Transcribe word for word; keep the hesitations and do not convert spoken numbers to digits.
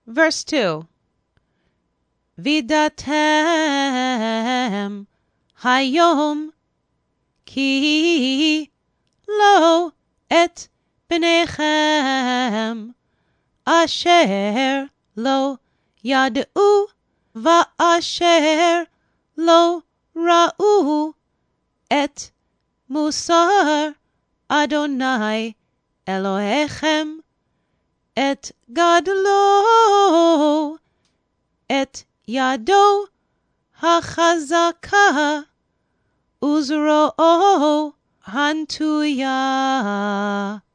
Verse two. Vidatem hayom ki lo et bnechem asher lo yad'u va'asher lo ra'u et musar Adonai Elohechem et gadlo et yado hachazaka uzro'o hantuya.